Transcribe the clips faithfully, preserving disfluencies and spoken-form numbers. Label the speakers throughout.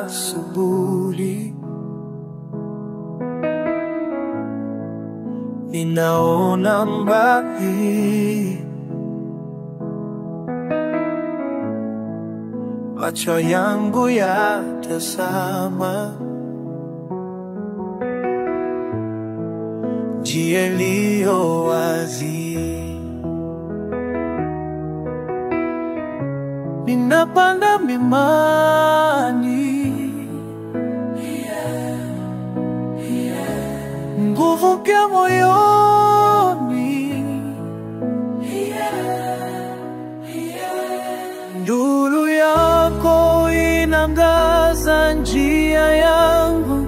Speaker 1: asubuhi, ninaona mbali, macho yangu yatazama njia iliyo wazi. Ninapanda mlimani, nguvu mpya moyoni, nuru yako inaangaza njia yangu,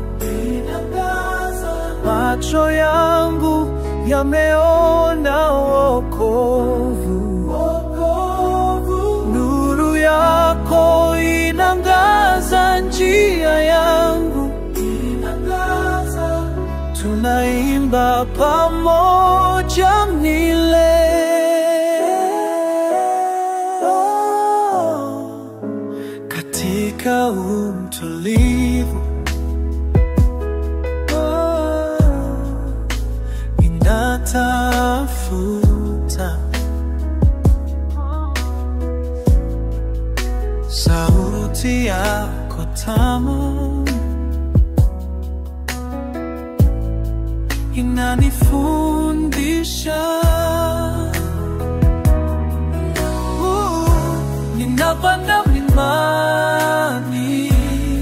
Speaker 1: macho yangu yameona wokovu. Nuru yako inaangaza njia yangu, tunaimba pamoja milele. Oh, katika utulivu, oh, ninatafuta sauti yako tamu, inanifundisha. uh, Ninapanda mlimani,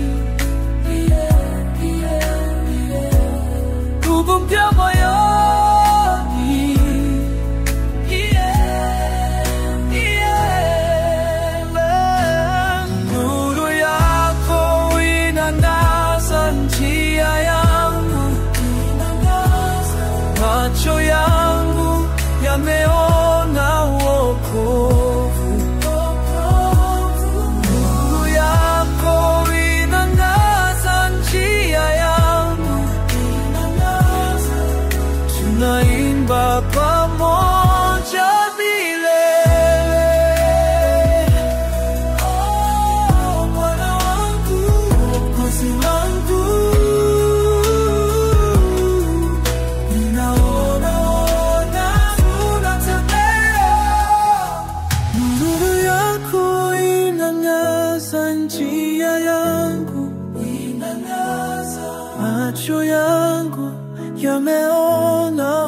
Speaker 1: nguvu mpya moyoni, nuru yako inaangaza njia yangu, macho yangu yameona wokovu. Nuru yako inaangaza njia yangu, tunaimba pamoja milele. Oh, Bwana wangu, Mwokozi wangu, ninaona ona unatembea. Nuru yako inangaza njia yangu, inangaza macho yangu yameona